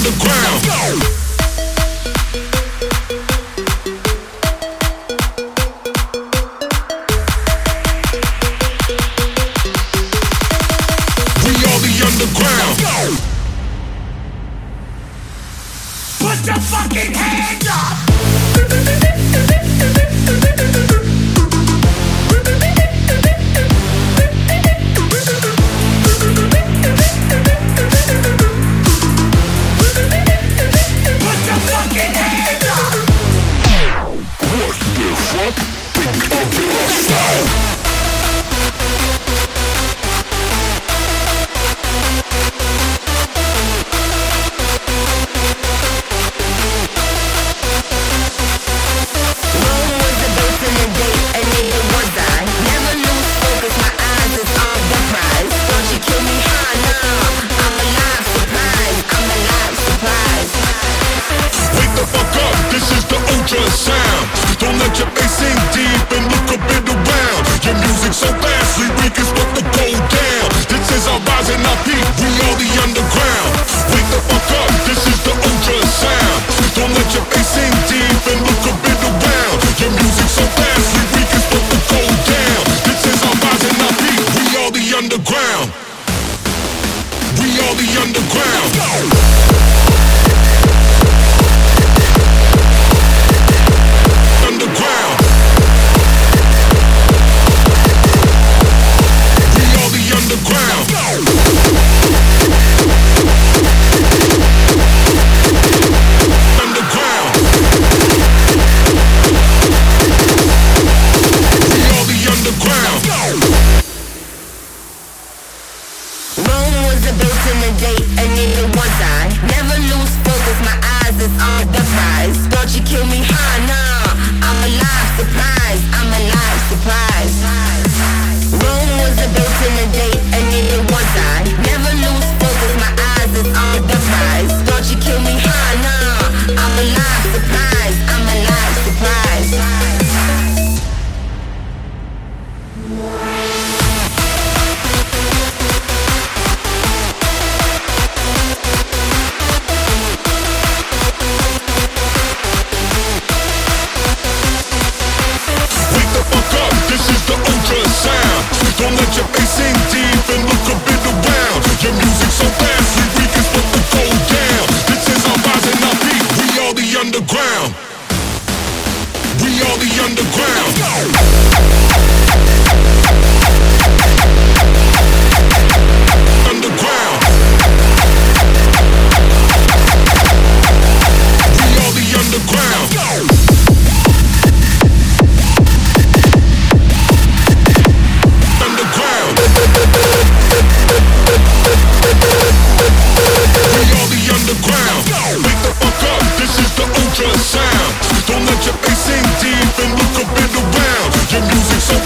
underground. We are the underground. Put your fucking hands up. Sound. Don't let your bass sink deep and look a bit around. Your music's so vastly weak, it's what to go down. This is our rise and our peak, we are the underground. Wake the fuck up, this is the ultra sound. Don't let your bass sink deep and look a bit around. Your music's so vastly weak, it's what to go down. This is our rise and our peak, we are the underground. We are the underground. Don't let your bass sink deep and look a bit around. Your music's so vastly weak, it's what to go down. This is our rise and our peak, we are the underground. We are the underground. Underground. We are the underground. Wake the fuck up, this is the ultra sound. Don't let your bass sink deep and look a bit around. Your music's so